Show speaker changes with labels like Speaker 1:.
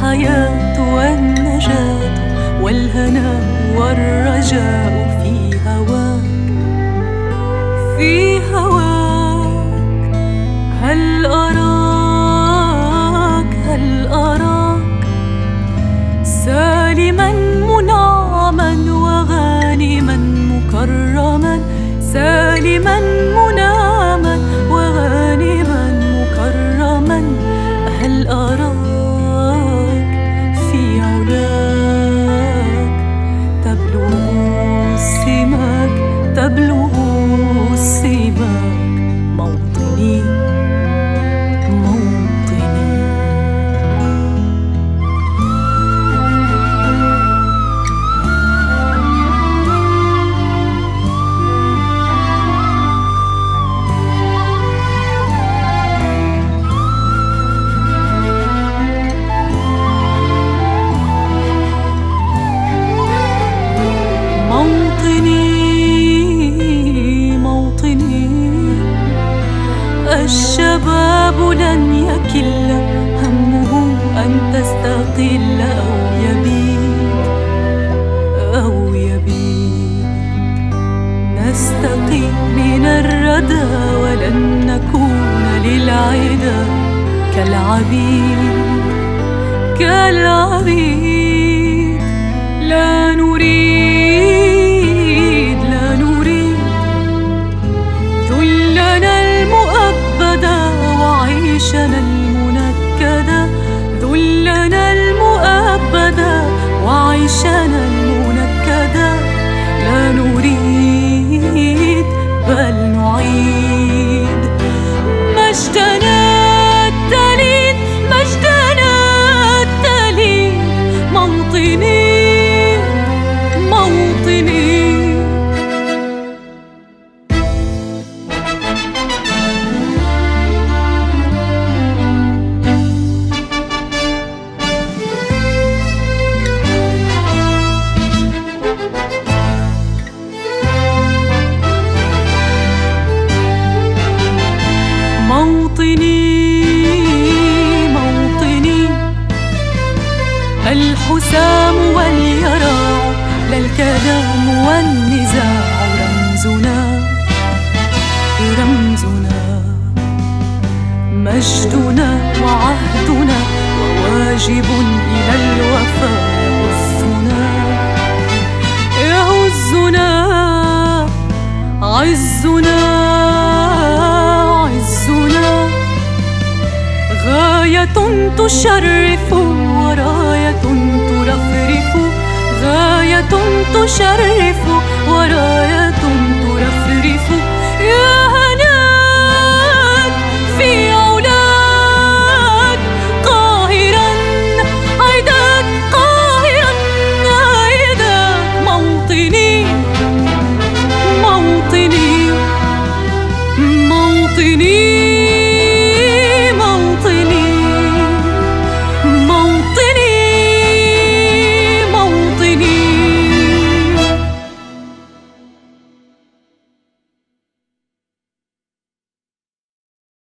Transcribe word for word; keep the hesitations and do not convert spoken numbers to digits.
Speaker 1: الحياة والنجاة والهنا والرجاء في هواك، في هواك. هل أراك هل أراك سالما منعما وغانما مكرما، سالما منعما وغانما مكرما. هل أراك في علاك تبلغ السماك، تبلغ السماك. موطني موطني الشباب لن يكل همه أن تستقل أو يبيد أو يبيد. نستقي من الردى ولن نكون للعدا كالعبيد كالعبيد. لا نريد لا نريد ذلنا المؤبدا وعيشنا المنكدا، ذلنا المؤبدا وعيشنا المنكدا. لا نريد بل نعيد مجدنا التليد، مجدنا التليد. موطني موطني موطني الحسام واليراع، لا الكلام والنزاع. رمزنا رمزنا مجدنا وعهدنا وواجب إلى الوفاء يهزنا يهزنا. عزنا غاية تشرف وراية ترفرف، غاية تشرف وراية ترفرف. يا هناك في علاك قاهرا عيداك، قاهرا عيداك. موطني موطني موطني